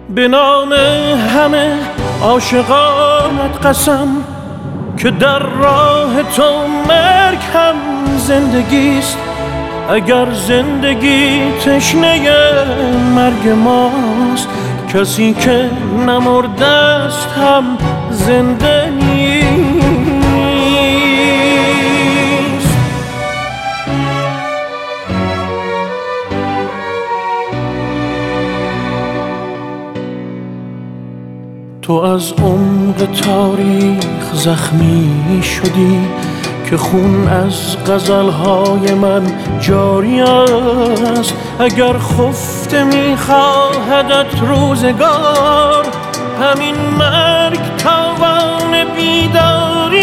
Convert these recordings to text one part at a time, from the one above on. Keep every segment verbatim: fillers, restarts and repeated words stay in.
به نام همه عاشقانت قسم که در راه تو مرگ هم زندگیست. اگر زندگی تشنه مرگ ماست، کسی که نمرده است هم زنده نیست. تو از عمق تاریخ زخمی شدی که خون از غزلهای من جاری است. اگر خفته میخواهدت روزگار، همین مرگ تاوان بیداری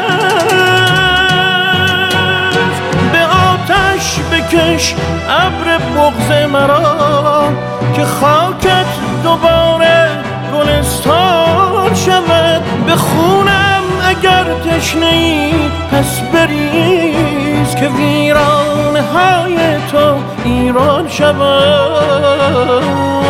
است. به آتش بکش ابر بغض مرا که خاکت دوباره گلستان شود. به خونم اگر تشنه‌ای پس بریز که ویرانه های تو ایران شود.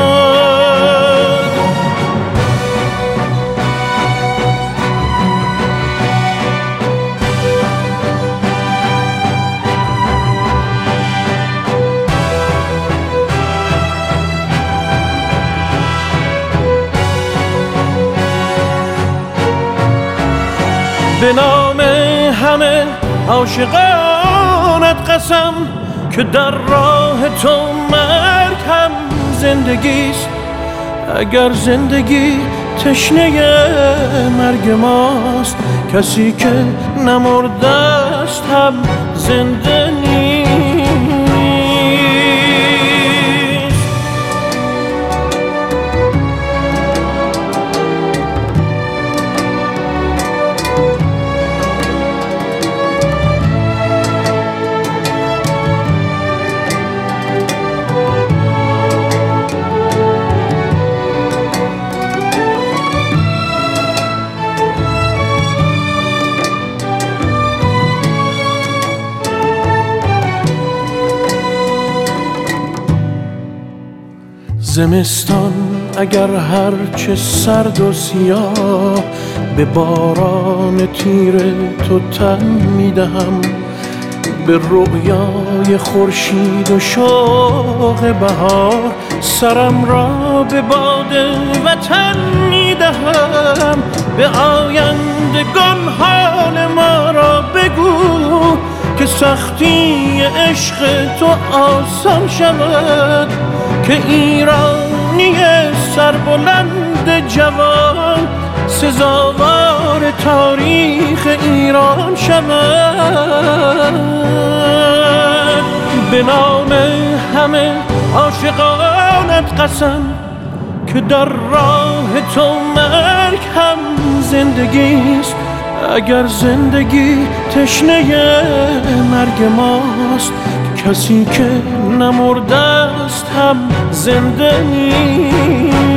به نام همه عاشقانت قسم که در راه تو مرگ هم زندگیست. اگر زندگی تشنه مرگ ماست، کسی که نمرده است هم زنده نیست. زمستان اگر هرچه سرد و سیاه، به باران تیر تو تن میدهم. به رؤیای خورشید و شوق بهار، سرم را به باد وطن میدهم. به آیندگان حال ما را بگو که سختی عشق تو آسان شود. که ایرانی سربلند جوان سزاوار تاریخ ایران شود. به نام همه عاشقانت قسم که در راه تو مرگ هم زندگیست. اگر زندگی تشنه مرگ ماست، کسی که نمرده است هم زنده نیست.